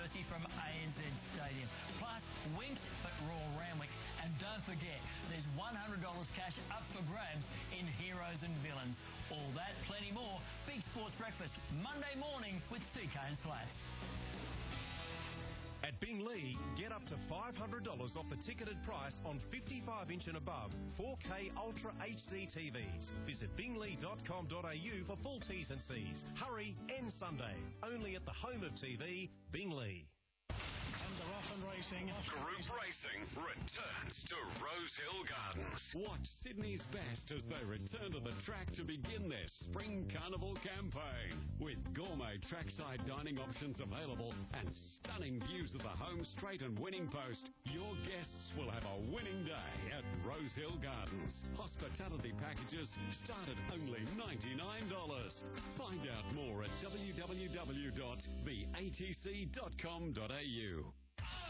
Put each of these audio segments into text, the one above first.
Mercy from ANZ Stadium. Plus, Winks at Royal Randwick. And don't forget, there's $100 cash up for grabs in Heroes and Villains. All that, plenty more. Big Sports Breakfast, Monday morning with TK and Slats. At Bing-Lee, get up to $500 off the ticketed price on 55-inch and above 4K Ultra HD TVs. Visit binglee.com.au for full T's and C's. Hurry, end Sunday. Only at the home of TV, Bing-Lee. And they're off and racing. Group Racing returns to Rosehill Gardens. Watch Sydney's best as they return to the track to begin their Spring Carnival campaign. With gourmet trackside dining options available and stunning views of the home straight and winning post, your guests will have a winning day at Rosehill Gardens. Hospitality packages start at only $99. Find out more at www.theatc.com.au.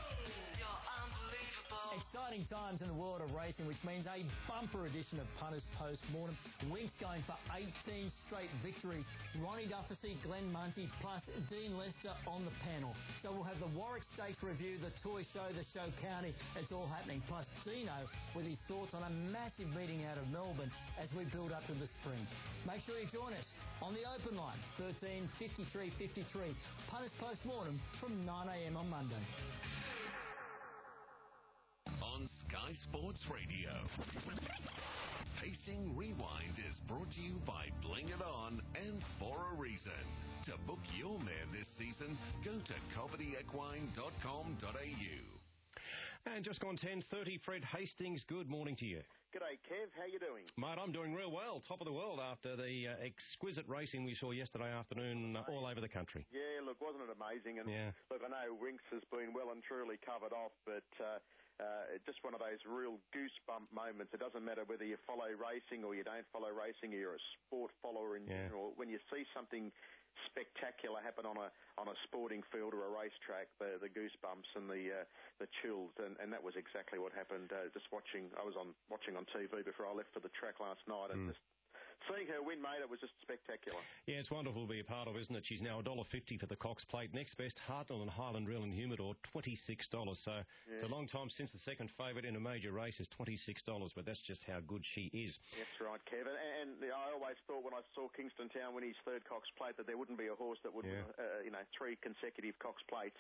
Exciting times in the world of racing, which means a bumper edition of Punters Post-Mortem. Winks going for 18 straight victories. Ronnie Dufficy, Glenn Munty, plus Dean Lester on the panel. So we'll have the Warwick Stakes review, the Toy Show, the Show County. It's all happening. Plus Dino with his thoughts on a massive meeting out of Melbourne as we build up to the spring. Make sure you join us on the open line, 13 53 53. Punters Post-Mortem from 9 a.m. on Monday. On Sky Sports Radio. Pacing Rewind is brought to you by Bling It On and For a Reason. To book your mare this season, go to comettyequine.com.au. And just gone 10:30, Fred Hastings, good morning to you. G'day, Kev. How you doing? Mate, I'm doing real well. Top of the world after the exquisite racing we saw yesterday afternoon all over the country. Yeah, look, wasn't it amazing? And yeah. Look, I know Winks has been well and truly covered off, but just one of those real goosebump moments. It doesn't matter whether you follow racing or you don't follow racing, or you're a sport follower in general. When you see something spectacular happen on a sporting field or a racetrack, the goosebumps and the chills, and that was exactly what happened. I was watching on TV before I left for the track last night, and just seeing her win, mate, it was just spectacular. Yeah, it's wonderful to be a part of, isn't it? She's now $1.50 for the Cox Plate. Next best, Hartnell and Highland Reel and Humidor, $26. So it's a long time since the second favourite in a major race is $26, but that's just how good she is. That's right, Kevin. And I always thought when I saw Kingston Town win his third Cox Plate that there wouldn't be a horse that would win, 3 consecutive Cox Plates.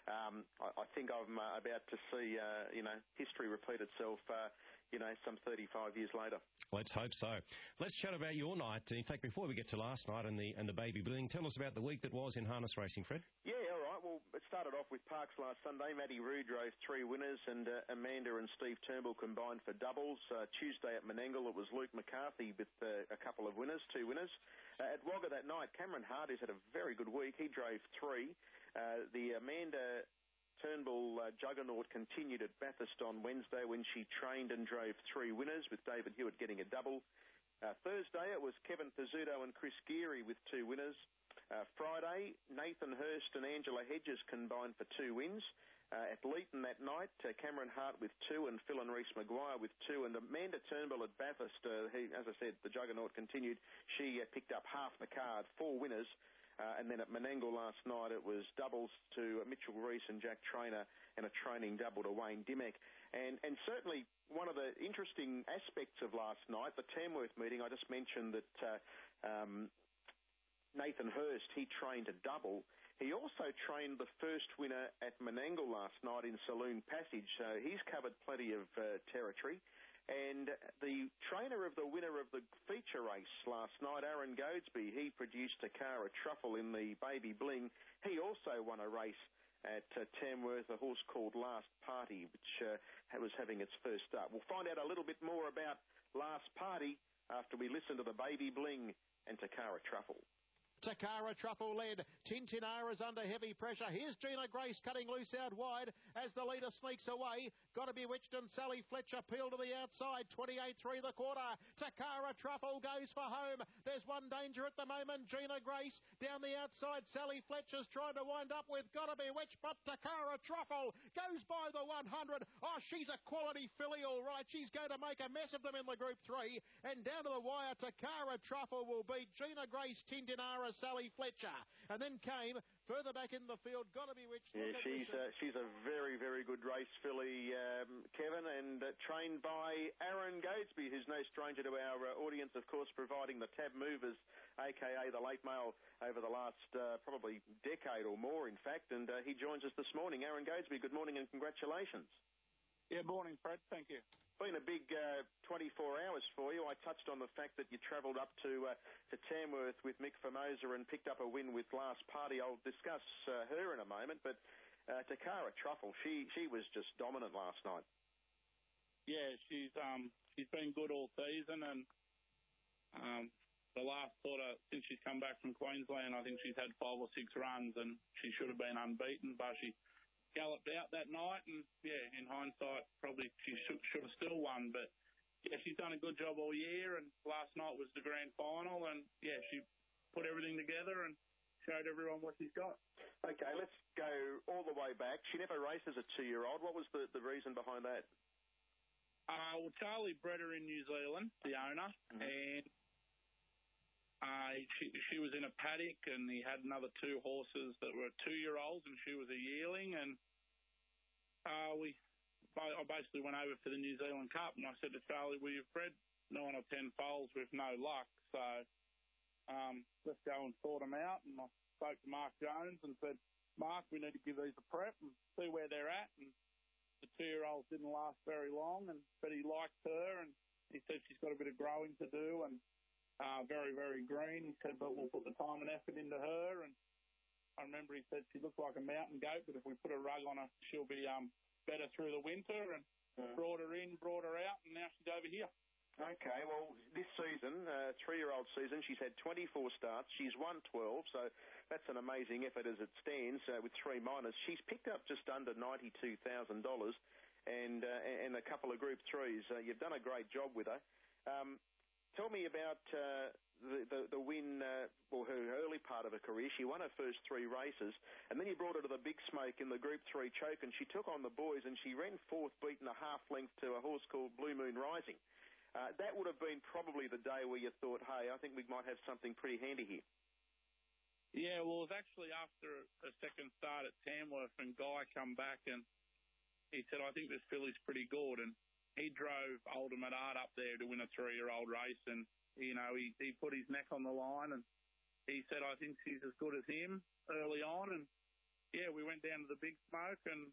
I think I'm about to see, history repeat itself, some 35 years later. Let's hope so. Let's chat about your night. In fact, before we get to last night and the Baby Bling, tell us about the week that was in harness racing, Fred. Yeah, all right. Well, it started off with Parks last Sunday. Matty Rue drove 3 winners, and Amanda and Steve Turnbull combined for doubles. Tuesday at Menangle, it was Luke McCarthy with a couple of winners, 2 winners. At Wagga that night, Cameron Hart has had a very good week. He drove 3. The Amanda Turnbull juggernaut continued at Bathurst on Wednesday when she trained and drove 3 winners, with David Hewitt getting a double. Thursday, it was Kevin Pizzuto and Chris Geary with 2 winners. Friday, Nathan Hurst and Angela Hedges combined for 2 wins. At Leeton that night, Cameron Hart with 2 and Phil and Reese Maguire with 2. And Amanda Turnbull at Bathurst, as I said, the juggernaut continued. She picked up half the card, 4 winners. And then at Menangle last night, it was doubles to Mitchell Reese and Jack Traynor and a training double to Wayne Dimmock. And certainly one of the interesting aspects of last night, the Tamworth meeting, I just mentioned that Nathan Hurst, he trained a double. He also trained the first winner at Menangle last night in Saloon Passage, so he's covered plenty of territory. And the trainer of the winner of the feature race last night, Aaron Goadsby, he produced Takara Truffle in the Baby Bling. He also won a race at Tamworth, a horse called Last Party, which was having its first start. We'll find out a little bit more about Last Party after we listen to the Baby Bling and Takara Truffle. Takara Truffle led. Tintinara is under heavy pressure. Here's Gina Grace cutting loose out wide as the leader sneaks away. Got to be Bewitched and Sally Fletcher peel to the outside. 28-3 the quarter. Takara Truffle goes for home. There's one danger at the moment. Gina Grace down the outside. Sally Fletcher's trying to wind up with Got to be Bewitched, but Takara Truffle goes by the 100. Oh, she's a quality filly, all right. She's going to make a mess of them in the Group 3. And down to the wire, Takara Truffle will beat Gina Grace, Tintinara, for Sally Fletcher. And then came further back in the field, Gotta Be Witched. Yeah, she's a very, very good race filly, Kevin, and trained by Aaron Goadsby, who's no stranger to our audience, of course, providing the tab movers, a.k.a. the late mail, over the last probably decade or more, in fact, and he joins us this morning. Aaron Goadsby, good morning and congratulations. Yeah, morning, Fred. Thank you. Been a big 24 hours for you. I touched on the fact that you travelled up to Tamworth with Mick Formosa and picked up a win with Last Party. I'll discuss her in a moment, but Takara Truffle, she was just dominant last night. Yeah, she's been good all season, and the last since she's come back from Queensland, I think she's had 5 or 6 runs, and she should have been unbeaten, but she galloped out that night, and yeah, in hindsight, probably she should have still won, but yeah, she's done a good job all year, and last night was the grand final, and yeah, she put everything together and showed everyone what she's got. Okay, let's go all the way back. She never raced as a 2-year-old. What was the reason behind that? Well, Charlie bred her in New Zealand, the owner, and she was in a paddock, and he had another 2 horses that were 2-year-olds, and she was a yearling. And I basically went over to the New Zealand Cup, and I said to Charlie, "Well, you've bred 9 or 10 foals with no luck, so let's go and sort them out." And I spoke to Mark Jones and said, "Mark, we need to give these a prep and see where they're at." And the 2-year-olds didn't last very long, but he liked her, and he said she's got a bit of growing to do, and very, very green. He said, but we'll put the time and effort into her. And I remember he said she looked like a mountain goat, but if we put a rug on her, she'll be better through the winter. And brought her in, brought her out, and now she's over here. Okay, well, this season, 3-year-old season, she's had 24 starts. She's won 12, so that's an amazing effort as it stands with 3 minors. She's picked up just under $92,000 and a couple of Group 3s. You've done a great job with her. Tell me about the win, or her early part of her career. She won her first 3 races, and then you brought her to the Big Smoke in the Group 3 choke, and she took on the boys, and she ran 4th, beaten a half length to a horse called Blue Moon Rising. That would have been probably the day where you thought, hey, I think we might have something pretty handy here. Yeah, well, it was actually after a second start at Tamworth, and Guy come back, and he said, I think this filly's pretty good, and he drove Ultimate Art up there to win a 3-year-old race, and, you know, he put his neck on the line, and he said, I think she's as good as him early on. And, yeah, we went down to the Big Smoke, and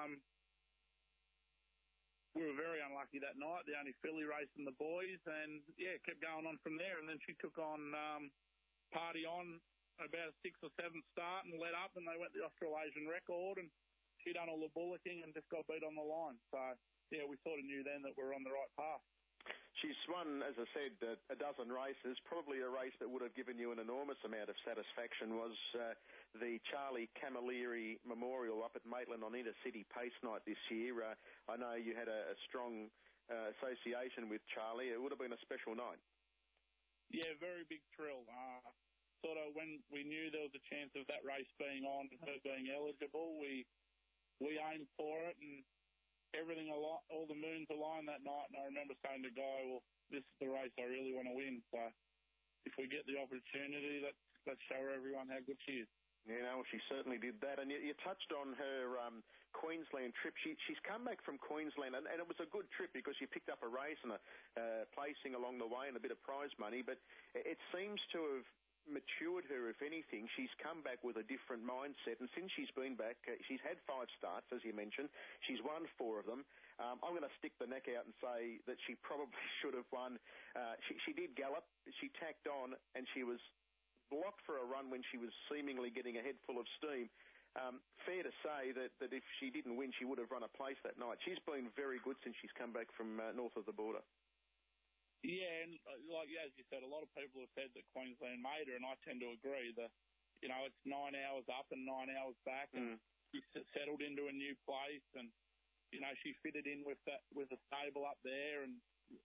we were very unlucky that night, the only filly race in the boys, and, yeah, kept going on from there. And then she took on Party On about a 6th or 7th start and led up, and they went the Australasian record, and she done all the bullocking and just got beat on the line. So, yeah, we sort of knew then that we were on the right path. She's won, as I said, a dozen races. Probably a race that would have given you an enormous amount of satisfaction was the Charlie Camilleri Memorial up at Maitland on Intercity Pace Night this year. I know you had a strong association with Charlie. It would have been a special night. Yeah, very big thrill. Sort of when we knew there was a chance of that race being on and her being eligible, we aimed for it, and everything, all the moons aligned that night. And I remember saying to Guy, well, this is the race I really want to win. So if we get the opportunity, let's show everyone how good she is. You know, she certainly did that. And you touched on her Queensland trip. She's come back from Queensland, and it was a good trip because she picked up a race and a placing along the way and a bit of prize money. But it seems to have matured her, if anything. She's come back with a different mindset, and since she's been back, she's had 5 starts, as you mentioned. She's won 4 of them. I'm going to stick the neck out and say that she probably should have won. She did gallop, she tacked on, and she was blocked for a run when she was seemingly getting a head full of steam. Fair to say that if she didn't win, she would have run a place that night. She's been very good since she's come back from north of the border. Yeah, and like as you said, a lot of people have said that Queensland made her, and I tend to agree. It's 9 hours up and 9 hours back, and she settled into a new place, and she fitted in with the stable up there, and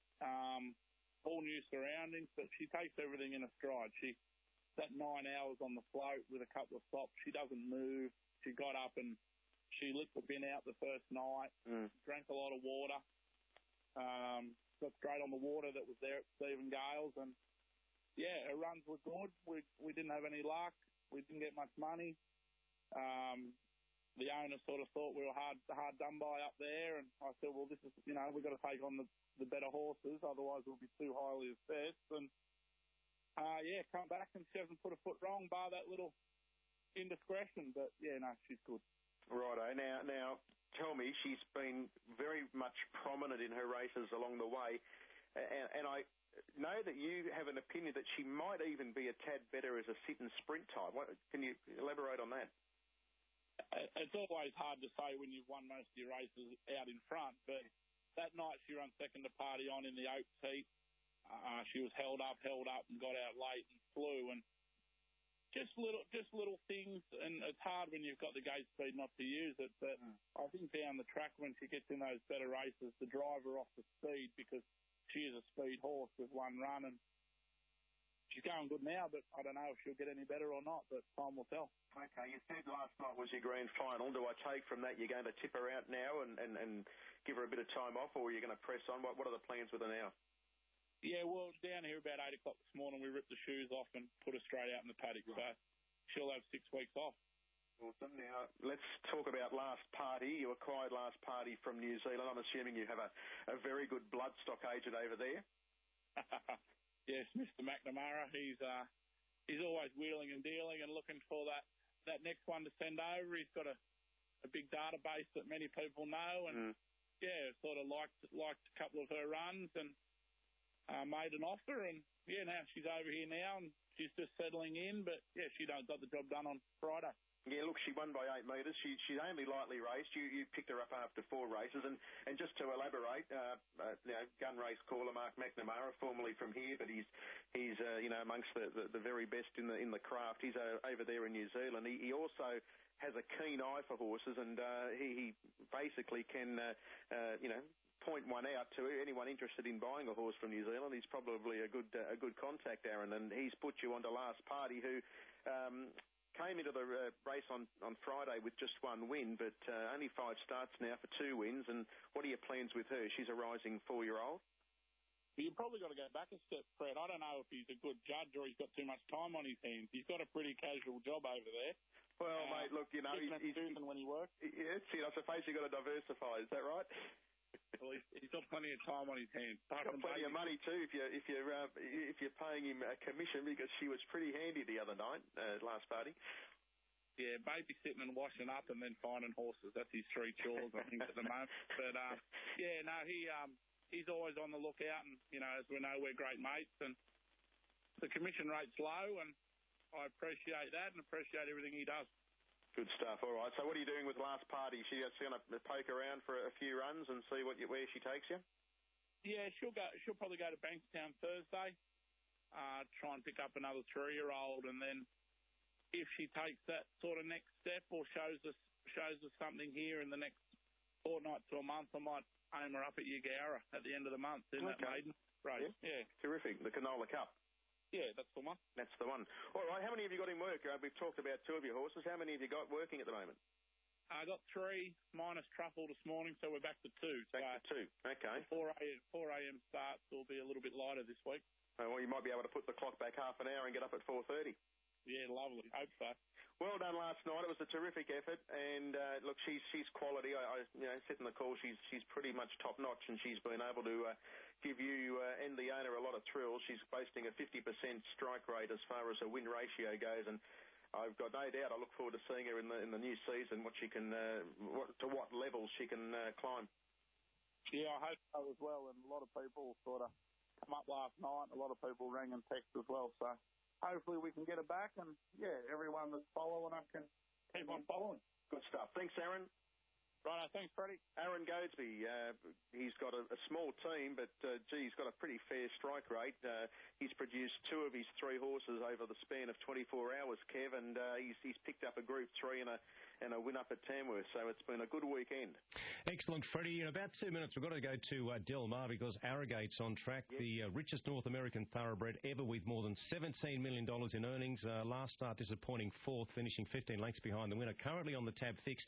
all new surroundings. But she takes everything in a stride. That 9 hours on the float with a couple of stops, she doesn't move. She got up and she lit the bin out the first night, drank a lot of water. Got straight on the water that was there at Stephen Gales, and yeah, her runs were good. We didn't have any luck. We didn't get much money. The owner sort of thought we were hard done by up there, and I said, well, this is, we've got to take on the better horses, otherwise we'll be too highly assessed. And come back and she hasn't put a foot wrong, bar that little indiscretion. But yeah, no, she's good. Righto. Now, tell me, she's been very much prominent in her races along the way, and I know that you have an opinion that she might even be a tad better as a sit and sprint type. Can you elaborate on that? It's always hard to say when you've won most of your races out in front, but that night she ran second to Party On in the Oaks heat. She was held up and got out late and flew, and just little things, and it's hard when you've got the gate speed not to use it, but I think down the track when she gets in those better races, the driver off the speed, because she is a speed horse with one run, and she's going good now, but I don't know if she'll get any better or not, but time will tell. Okay, you said last night was your grand final. Do I take from that you're going to tip her out now and give her a bit of time off, or are you going to press on? What are the plans with her now? Yeah, well, down here about 8 o'clock this morning, we ripped the shoes off and put her straight out in the paddock, so she'll have 6 weeks off. Awesome. Now, let's talk about Last Party. You acquired Last Party from New Zealand. I'm assuming you have a very good bloodstock agent over there. Yes, Mr. McNamara. He's always wheeling and dealing and looking for that next one to send over. He's got a big database that many people know, and sort of liked a couple of her runs and made an offer, and now she's over here now and she's just settling in, but she got the job done on Friday. Yeah, look, she won by 8 metres. She's only lightly raced. You picked her up after 4 races. And just to elaborate, gun race caller Mark McNamara, formerly from here, but he's amongst the very best in the craft. He's over there in New Zealand. He also has a keen eye for horses, and he basically can, point one out to anyone interested in buying a horse from New Zealand. He's probably a good contact, Aaron, and he's put you onto Last Party, who came into the race on Friday with just 1 win, but only 5 starts now for 2 wins. And what are your plans with her? She's a rising 4-year-old. You've probably got to go back a step, Fred. I don't know if he's a good judge or he's got too much time on his hands. He's got a pretty casual job over there. Well, mate, look, he's when he works. I suppose you've got to diversify. Is that right? Well, he's got plenty of time on his hands. He's got plenty of money too if you're paying him a commission, because she was pretty handy the other night, Last Party. Yeah, babysitting and washing up and then finding horses. That's his 3 chores, I think, at the moment. But he's always on the lookout, and as we know, we're great mates, and the commission rate's low, and I appreciate that and appreciate everything he does. Good stuff. All right. So what are you doing with Last Party? She's going to poke around for a few runs and see where she takes you? Yeah, she'll probably go to Bankstown Thursday, try and pick up another 3-year-old, and then if she takes that sort of next step or shows us something here in the next fortnight to a month, I might aim her up at Yagara at the end of the month in that maiden race. Yeah. Terrific. The Canola Cup. Yeah, that's the one. That's the one. All right, how many have you got in work? We've talked about 2 of your horses. How many have you got working at the moment? I got 3 minus Truffle this morning, so we're back to 2. Back to 2, okay. 4 a.m. starts will be a little bit lighter this week. Well, you might be able to put the clock back half an hour and get up at 4:30. Yeah, lovely. Hope so. Well done last night. It was a terrific effort, and look, she's quality. I said in the call, she's pretty much top notch, and she's been able to give you and the owner a lot of thrills. She's boasting a 50% strike rate as far as her win ratio goes, and I've got no doubt. I look forward to seeing her in the new season. What she can, to what levels she can climb. Yeah, I hope so as well. And a lot of people sort of come up last night. A lot of people rang and texted as well. So hopefully we can get her back, and everyone that's following her can keep on following. Good stuff. Thanks, Aaron. Right, thanks, Freddie. Aaron Goadsby, he's got a small team, but, he's got a pretty fair strike rate. He's produced 2 of his 3 horses over the span of 24 hours, Kev, and he's picked up a Group 3 and a win up at Tamworth, so it's been a good weekend. Excellent, Freddie. In about 2 minutes, we've got to go to Del Mar, because Arrogate's on track, the richest North American thoroughbred ever, with more than $17 million in earnings. Last start disappointing 4th, finishing 15 lengths behind the winner. Currently on the tab fixed.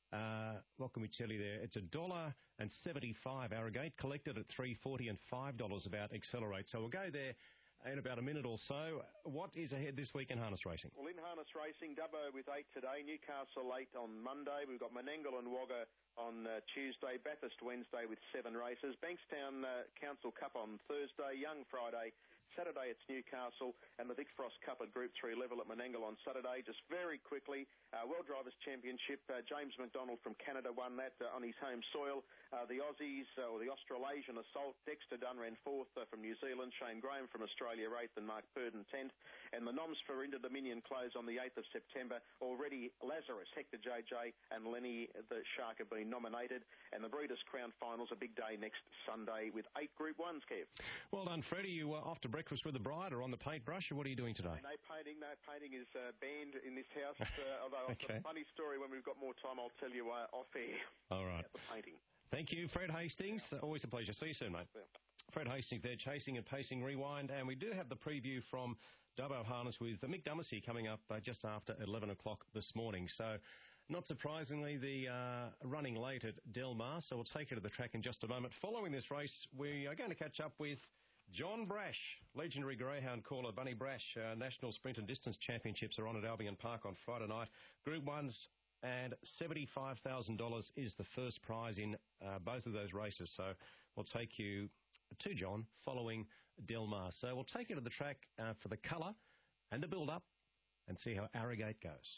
What can we tell you there? It's $1.75 Arrogate, collected at $3.40 and $5 about Accelerate. So we'll go there in about a minute or so. What is ahead this week in harness racing? Well, in harness racing, Dubbo with 8 today, Newcastle 8 on Monday. We've got Menangle and Wagga on Tuesday, Bathurst Wednesday with 7 races, Bankstown Council Cup on Thursday, Young Friday, Saturday it's Newcastle, and the Vic Frost Cup at Group 3 level at Menangle on Saturday. Just very quickly, World Drivers' Championship, James McDonald from Canada won that on his home soil. The Aussies, or the Australasian Assault, Dexter Dunn ran 4th from New Zealand, Shane Graham from Australia 8th, and Mark Purdon 10th. And the noms for Inter-Dominion close on the 8th of September. Already Lazarus, Hector JJ, and Lenny the Shark have been nominated. And the Breeders' Crown Finals, a big day next Sunday with 8 Group 1s, Kev. Well done, Freddie. You were off to breakfast with the bride or on the paintbrush, or what are you doing today? No painting. No painting is banned in this house. Although I've got a funny story when we've got more time, I'll tell you off air. All right. About the painting. Thank you, Fred Hastings. Always a pleasure. See you soon, mate. Yeah. Fred Hastings there, Chasing and Pacing Rewind. And we do have the preview from Dubbo Harness with Mick Dumacy coming up just after 11 o'clock this morning. So, not surprisingly, the running late at Del Mar. So we'll take you to the track in just a moment. Following this race, we are going to catch up with John Brash, legendary greyhound caller. Bunny Brash. National Sprint and Distance Championships are on at Albion Park on Friday night. Group 1s and $75,000 is the first prize in both of those races. So we'll take you to John following Del Mar. So we'll take you to the track for the colour and the build-up and see how Arrogate goes.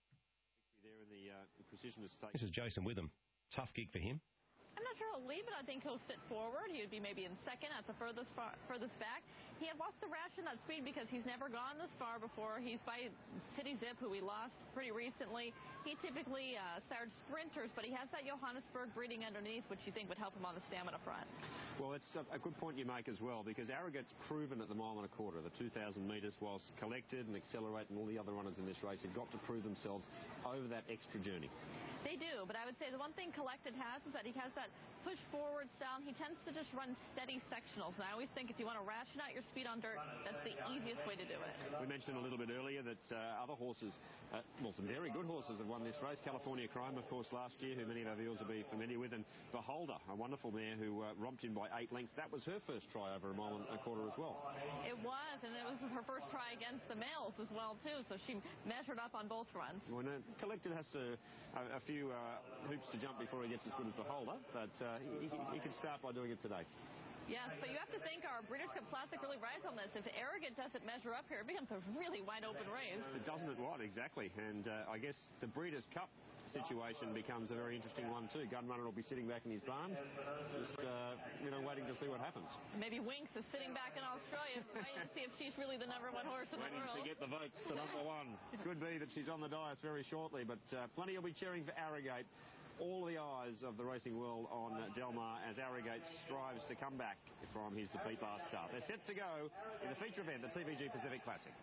There in the precision estate. This is Jason Witham. Tough gig for him. I'm not sure he'll lead, but I think he'll sit forward. He would be maybe in second at the furthest back. He had lost the ration that speed because he's never gone this far before. He's by City Zip, who we lost pretty recently. He typically started sprinters, but he has that Johannesburg breeding underneath, which you think would help him on the stamina front. Well, it's a good point you make as well, because Arrogate's proven at the mile and a quarter, the 2,000 metres, whilst Collected and Accelerate and all the other runners in this race have got to prove themselves over that extra journey. They do, but I would say the one thing Collected has is that he has that push forward style. He tends to just run steady sectionals. And I always think if you want to ration out your speed on dirt, that's the easiest way to do it. We mentioned a little bit earlier that other horses, some very good horses have won this race. California Crime, of course, last year, who many of our viewers will be familiar with, and Beholder, a wonderful mare who romped in by 8 lengths. That was her first try over a mile and a quarter as well. It was, and it was her first try against the males as well, too, so she measured up on both runs. Well, Collected has a few hoops to jump before he gets as good as Beholder, but he can start by doing it today. Yes, but you have to think our Breeders' Cup Classic really rides on this. If Arrogate doesn't measure up here, it becomes a really wide-open race. Doesn't it what? Exactly. And I guess the Breeders' Cup situation becomes a very interesting one too. Gunrunner will be sitting back in his barn, just waiting to see what happens. Maybe Winks is sitting back in Australia, waiting to see if she's really the #1 horse in the world. Waiting to get the votes to #1. Could be that she's on the dais very shortly, but plenty will be cheering for Arrogate. All the eyes of the racing world on Del Mar as Arrogate strives to come back from his defeat last start. They're set to go in the feature event, the TVG Pacific Classic.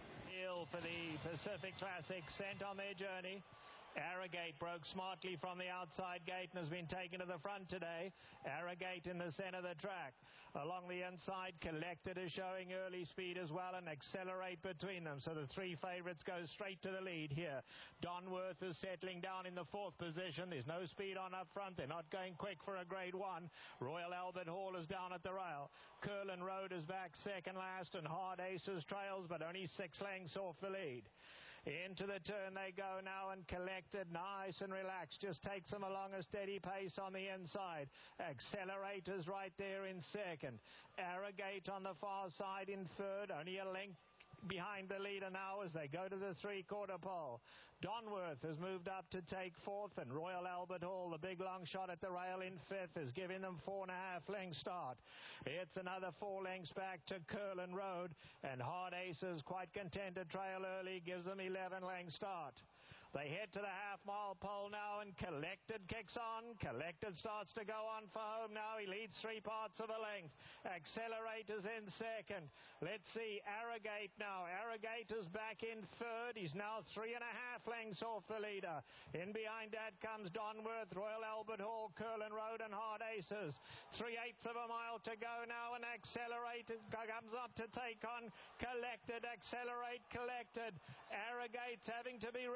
For the Pacific Classic, sent on their journey. Arrogate broke smartly from the outside gate and has been taken to the front today. Arrogate in the centre of the track. Along the inside, Collected is showing early speed as well and Accelerate between them. So the 3 favourites go straight to the lead here. Donworth is settling down in the 4th position. There's no speed on up front. They're not going quick for a grade 1. Royal Albert Hall is down at the rail. Curlin Road is back second last and Hard Aces trails, but only 6 lengths off the lead. Into the turn they go now and Collected, nice and relaxed, just takes them along a steady pace on the inside. Accelerators right there in second. Arrogate on the far side in third, only a length behind the leader now as they go to the 3/4 pole. Donworth has moved up to take 4th, and Royal Albert Hall, the big long shot at the rail in 5th, is giving them 4.5 lengths start. It's another 4 lengths back to Curlin Road, and Hard Aces, quite content to trail early, gives them 11 lengths start. They head to the half-mile pole now, and Collected kicks on. Collected starts to go on for home now. He leads 3 parts of a length. Accelerators in second. Let's see Arrogate now. Arrogate is back in third. He's now 3.5 lengths off the leader. In behind that comes Donworth, Royal Albert Hall, Curlin Road, and Hard Aces. 3/8 of a mile to go now, and Accelerated comes up to take on Collected. Accelerate, Collected. Arrogate's having to be ridden again.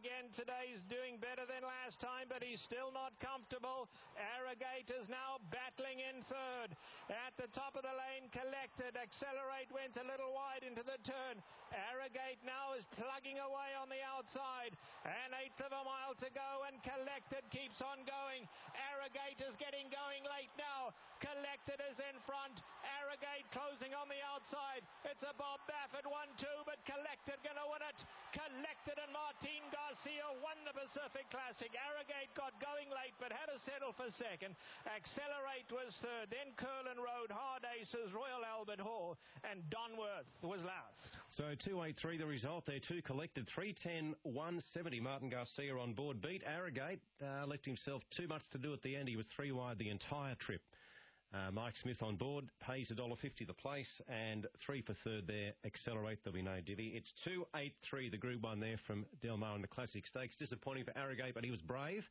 again today. He's doing better than last time, but he's still not comfortable. Arrogate is now battling in third. At the top of the lane, Collected. Accelerate went a little wide into the turn. Arrogate now is plugging away on the outside. An eighth of a mile to go, and Collected keeps on going. Arrogate is getting going late now. Collected is in front. Arrogate closing on the outside. It's a Bob Baffert 1-2, but Collected going to win it. Collected and Martin Garcia won the Pacific Classic. Arrogate got going late, but had to settle for second. Accelerate was third. Then Curlin Road, Hard Aces, Royal Albert Hall, and Donworth was last. So 283 the result there. 2 Collected. 310, 170. Martin Garcia on board. Beat Arrogate. Left himself too much to do at the end. He was 3 wide the entire trip. Mike Smith on board, pays $1.50 the place, and 3 for third there. Accelerate, there'll be no divvy. It's 283, the Group 1 there from Del Mar in the Classic Stakes. Disappointing for Arrogate, but he was brave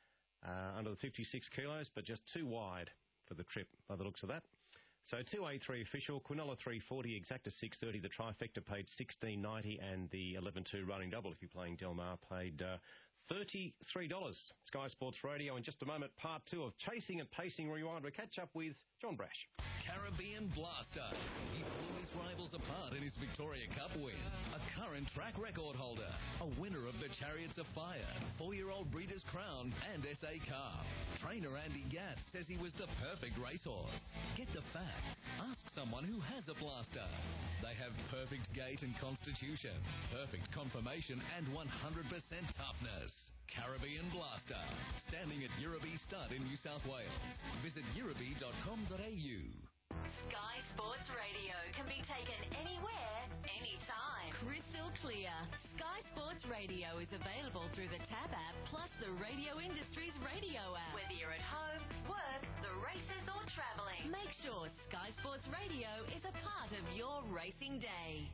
under the 56 kilos, but just 2 wide for the trip by the looks of that. So 283 official, Quinella 340, Exacta 630, the trifecta paid $16.90, and the 11-2 running double, if you're playing Del Mar, paid $33. Sky Sports Radio. In just a moment, part 2 of Chasing and Pacing Rewind. We'll catch up with John Brash. Caribbean Blaster. He blew his rivals apart in his Victoria Cup win. A current track record holder. A winner of the Chariots of Fire, 4-year-old Breeders' Crown and SA Cup. Trainer Andy Gatt says he was the perfect racehorse. Get the facts. Ask someone who has a Blaster. They have perfect gait and constitution, perfect conformation and 100% toughness. Caribbean Blaster, standing at Yirrabee Stud in New South Wales. Visit yirrabee.com.au. Sky Sports Radio can be taken anywhere, anytime. Crystal clear. Sky Sports Radio is available through the Tab app plus the Radio Industries radio app. Whether you're at home, work, the races or travelling, make sure Sky Sports Radio is a part of your racing day.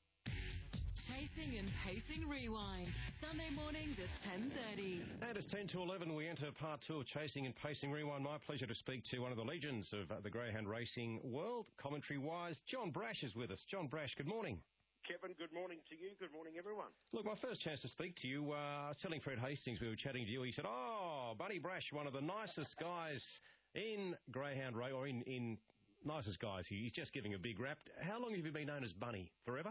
Chasing and Pacing Rewind, Sunday mornings at 10:30. And it's 10 to 11. We enter part 2 of Chasing and Pacing Rewind. My pleasure to speak to one of the legends of the greyhound racing world, commentary-wise. John Brash is with us. John Brash, good morning. Kevin, good morning to you. Good morning, everyone. Look, my first chance to speak to you, I was telling Fred Hastings, we were chatting to you, he said, Bunny Brash, one of the nicest guys in greyhound race, or in nicest guys. He's just giving a big rap. How long have you been known as Bunny? Forever?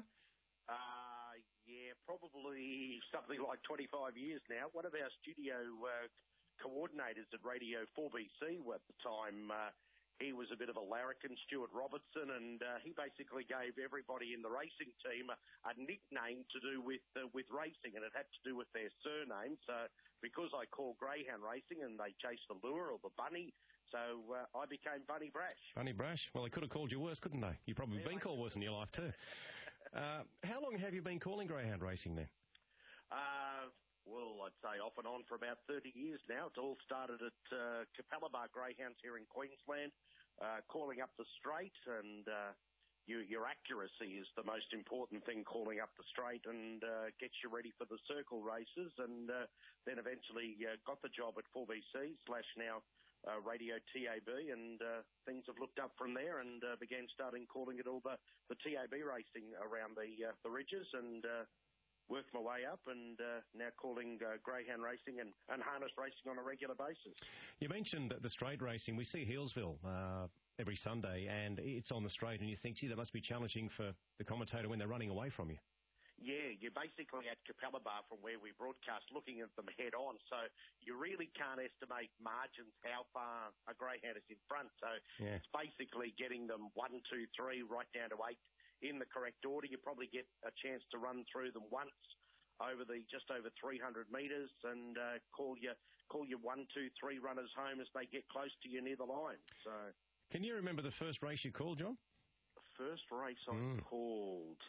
Yeah, probably something like 25 years now. One of our studio coordinators at Radio 4BC at the time, he was a bit of a larrikin, Stuart Robertson, and he basically gave everybody in the racing team a nickname to do with racing, and it had to do with their surname. So because I call greyhound racing and they chase the lure or the bunny, so I became Bunny Brash. Bunny Brash? Well, they could have called you worse, couldn't they? You've probably been called worse in your life too. How long have you been calling greyhound racing then? Well, I'd say off and on for about 30 years now. It all started at Capalaba Greyhounds here in Queensland, calling up the straight, and your accuracy is the most important thing, calling up the straight, and gets you ready for the circle races, and then eventually got the job at 4BC / now Radio TAB, and things have looked up from there, and began calling it all the TAB racing around the ridges, and worked my way up, and now calling greyhound racing and harness racing on a regular basis. You mentioned the straight racing. We see Healesville every Sunday, and it's on the straight, and you think, gee, that must be challenging for the commentator when they're running away from you. Yeah, you're basically at Capalaba from where we broadcast, looking at them head on, so you really can't estimate margins how far a greyhound is in front. So It's basically getting them 1, 2, 3, right down to 8 in the correct order. You probably get a chance to run through them once over just over 300 metres, and call your 1, 2, 3 runners home as they get close to you near the line. So, can you remember the first race you called, John? The first race I called.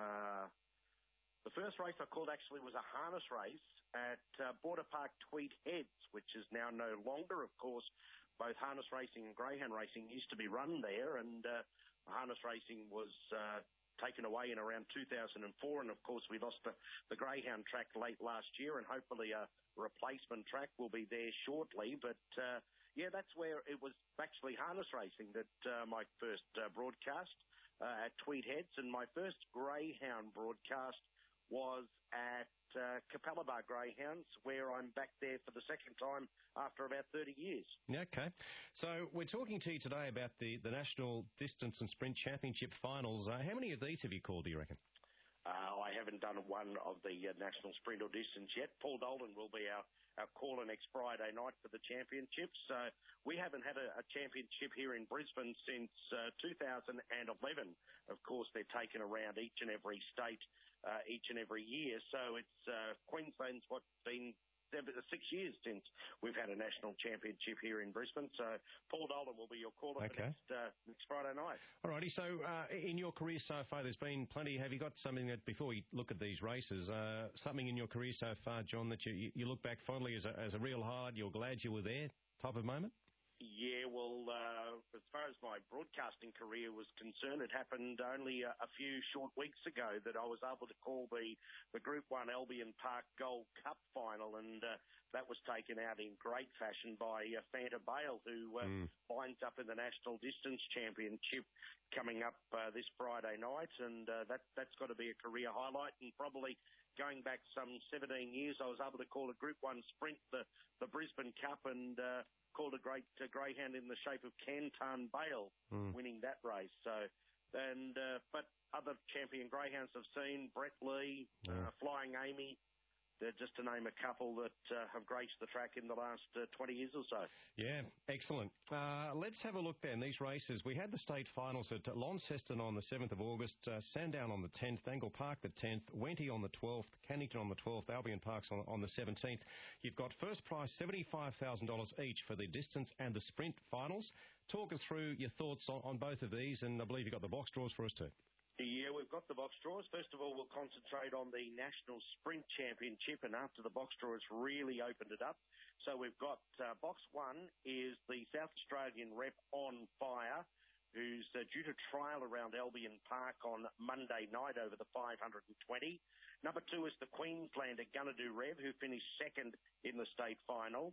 The first race I called actually was a harness race at Border Park Tweed Heads, which is now no longer, of course. Both harness racing and greyhound racing used to be run there, and harness racing was taken away in around 2004, and of course we lost the greyhound track late last year, and hopefully a replacement track will be there shortly. But that's where it was actually harness racing that my first broadcast at Tweed Heads, and my first greyhound broadcast was at Capalaba Greyhounds, where I'm back there for the second time after about 30 years. Okay. So we're talking to you today about the National Distance and Sprint Championship finals. How many of these have you called, do you reckon? I haven't done one of the national sprint or distance yet. Paul Dolden will be our caller next Friday night for the championships. So we haven't had a championship here in Brisbane since 2011. Of course, they're taken around each and every state each and every year. So it's Queensland's what's been 6 years since we've had a national championship here in Brisbane. So Paul Dolden will be your caller for next Friday night. All righty. So in your career so far, there's been plenty. Have you got something that, before we look at these races, something in your career so far, John, that you look back fondly as a real highlight, you're glad you were there type of moment? Yeah, well, as far as my broadcasting career was concerned, it happened only a few short weeks ago that I was able to call the Group 1 Albion Park Gold Cup final, and that was taken out in great fashion by Fanta Bale, who winds up in the National Distance Championship coming up this Friday night, and that's got to be a career highlight. And probably going back some 17 years, I was able to call a Group 1 Sprint, the Brisbane Cup, and called a great greyhound in the shape of Cantan Bale winning that race. So, and but other champion greyhounds I've seen, Brett Lee, Flying Amy, just to name a couple that have graced the track in the last 20 years or so. Yeah, excellent. Let's have a look then. These races, we had the state finals at Launceston on the 7th of August, Sandown on the 10th, Angle Park the 10th, Wenty on the 12th, Cannington on the 12th, Albion Parks on the 17th. You've got first prize $75,000 each for the distance and the sprint finals. Talk us through your thoughts on both of these, and I believe you've got the box draws for us too. Yeah, we've got the box draws. First of all, we'll concentrate on the National Sprint Championship, and after the box draws really opened it up. So we've got box 1 is the South Australian rep On Fire, who's due to trial around Albion Park on Monday night over the 520. Number 2 is the Queenslander Gunadoo Rev, who finished second in the state final.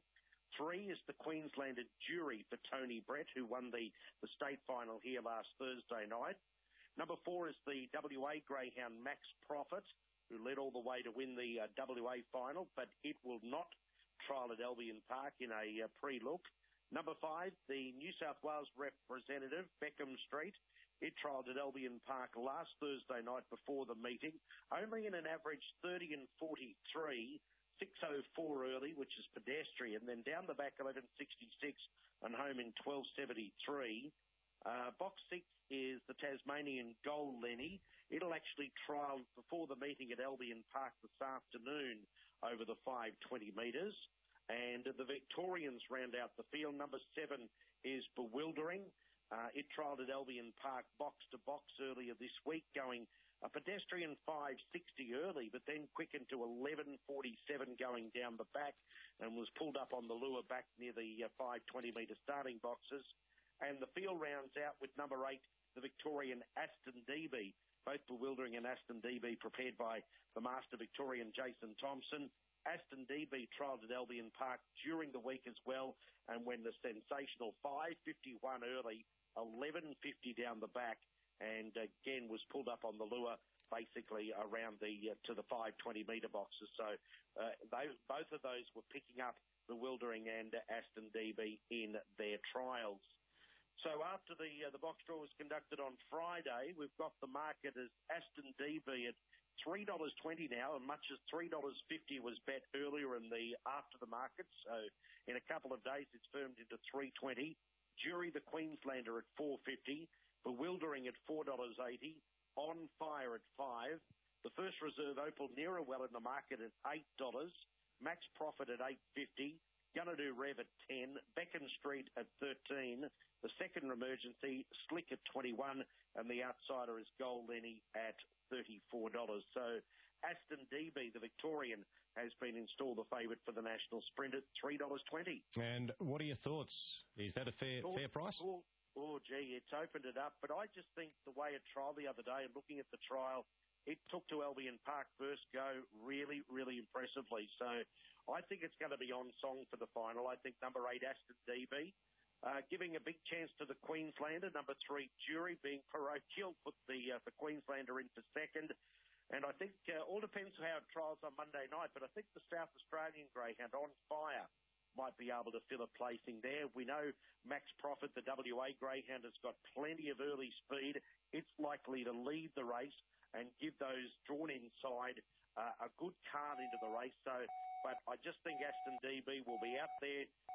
3 is the Queenslander Jury for Tony Brett, who won the state final here last Thursday night. Number 4 is the WA Greyhound Max Profit, who led all the way to win the WA final, but it will not trial at Albion Park in a pre-look. Number 5, the New South Wales representative, Beckham Street. It trialled at Albion Park last Thursday night before the meeting, only in an average 30 and 43, 6:04 early, which is pedestrian, then down the back 11:66 and home in 12:73. Box 6 is the Tasmanian Gold Lenny. It'll actually trial before the meeting at Albion Park this afternoon over the 520 metres. And the Victorians round out the field. Number 7 is Bewildering. It trialled at Albion Park box to box earlier this week, going a pedestrian 560 early, but then quickened to 11:47 going down the back and was pulled up on the lure back near the 520 metre starting boxes. And the field rounds out with number 8, the Victorian Aston DB. Both Bewildering and Aston DB prepared by the Master Victorian Jason Thompson. Aston DB trialled at Albion Park during the week as well, and when the sensational 5:51 early, 11:50 down the back, and again was pulled up on the lure basically around to the 520 metre boxes. So both of those were picking up Bewildering and Aston DB in their trials. So after the box draw was conducted on Friday, we've got the market as Aston DB at $3.20 now, and much as $3.50 was bet earlier in after the market. So in a couple of days, it's firmed into $3.20. Jury the Queenslander at $4.50. Bewildering at $4.80. On Fire at $5. The First Reserve Opal Nearowell in the market at $8. Max Profit at $8.50. Gunadoo Rev at $10, Beacon Street at $13, the Second Emergency, Slick at $21, and the outsider is Gold Lenny at $34. So Aston DB, the Victorian, has been installed the favourite for the national sprint at $3.20. And what are your thoughts? Is that a fair price? Oh, gee, it's opened it up. But I just think the way it trialled the other day, and looking at the trial, it took to Albion Park first go really, really impressively. So I think it's going to be on song for the final. I think number 8, Aston DB, giving a big chance to the Queenslander. Number 3, Jury, being parochial, put the Queenslander into second. And I think all depends how it trials on Monday night, but I think the South Australian greyhound On Fire might be able to fill a placing there. We know Max Profit, the WA greyhound, has got plenty of early speed. It's likely to lead the race and give those drawn inside a good card into the race. So, but I just think Aston DB will be out there